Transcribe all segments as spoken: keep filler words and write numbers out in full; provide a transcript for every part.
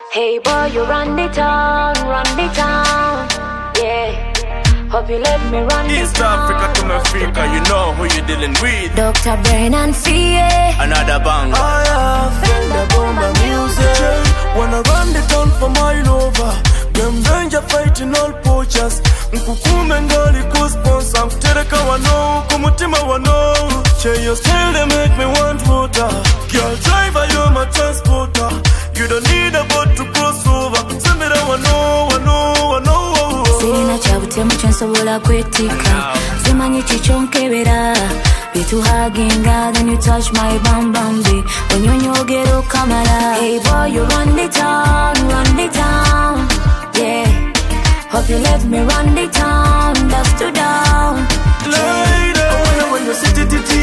Hey boy, you run the town, run the town, yeah. Hope you let me run the East town. Africa to Africa, you know who you dealing with. Doctor Brain and Fie. Another bang. I have Fender Bomba music. Wanna run the town for mile over. Them danger fighting all poachers. Nkukume ngali kusponsor. Mtereka wano, kumutima wano. Che your style they make me want water. Girl driver, you're my transporter. You don't need a boat to cross over. Send me that wano, wano, wano. Sirina chabute muchensobola kwetika. Simanyi chichonkebera. Bitu hugging then you touch my bam bam be. When you nyogero kamara. Hey boy, you run the town, run the town, yeah. Hope you let me run the town, that's to down. Lady, I wanna run your city, titi.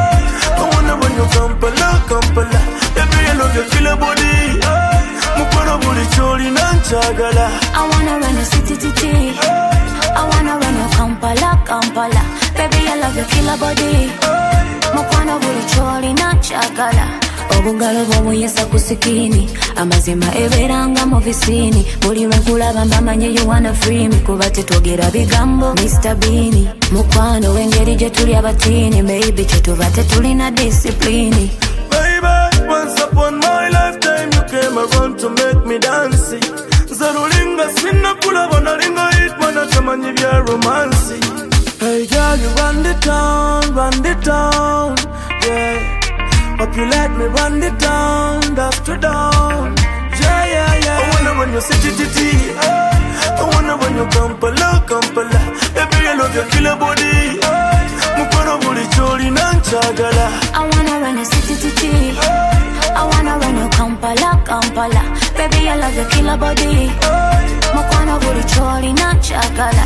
I wanna run your Kampala, Kampala. Baby, I love your killer body. Mukwana buli choli nanchagala. I wanna run your city, titi. I wanna run your Kampala, Kampala. Baby, I love your killer body. Mukwana buli choli nanchagala. Obungalo bw'omuyesa ku sikini. Amazima eberanga mu visini. Buli lwe nkulaba mbamanye you wanna free me. Kuba tetwogera bigambo Mister Beanie. Mukwano w'engeri gye tuli abatini. Maybe kye tuba tetulina discipline. Baby, once upon my lifetime you came around to make me dance. Zarulinga sinna kulaba nalinga hitman atamanyi bya romance. Hey girl, you run the town, run the town, yeah. Hope you let me run the town, that's to down. Yeah, yeah, yeah. I wanna run your city, titi. I wanna run your Kampala, Kampala. Baby, I love your killer body. Mukwana buli choli nanchagala. I wanna run your city, titi. I wanna run your Kampala, Kampala. Baby, I love your killer body. Mukwana buli choli nanchagala.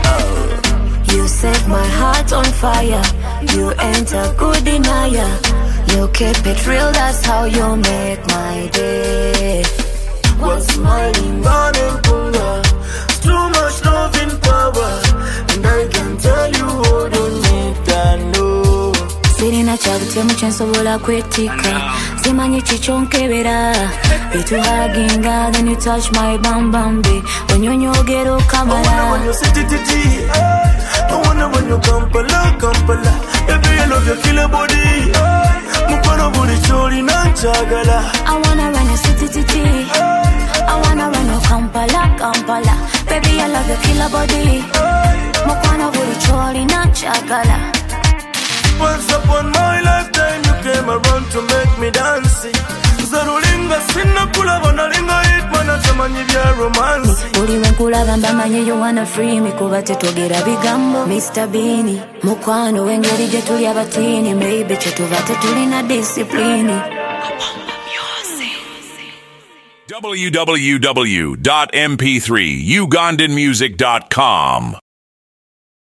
You set my heart on fire. You ain't a good denier. You keep it real, that's how you make my day. What's smiling, burning hunger? It's too much love in power. And I can tell you all you need to know. Sirina chabute muchensobola kwetika. Simanyi chichonkebera. Bitu hugging then you touch my bam bam be. When you nyogero kamara. I wanna run your city, titi. I wanna run your Kampala, Kampala. Baby, I love your killer body. Mukwana buli choli nanchagala. I wanna run your city, titi. I wanna run your Kampala, Kampala. Baby, I love your killer body. Mukwana buli choli nanchagala. Once upon my lifetime you came around to make me dance. Zarulinga sinna kulaba nalinga hitman atamanyi bya romance. Buli lwe nkulaba mbamanye you wanna free me. Kuba tetwogera bigambo Mister Beanie. Mukwano w'engeri gye tuli abatini. Maybe kye tuba tetulina discipline. w w w dot m p three ugandan music dot com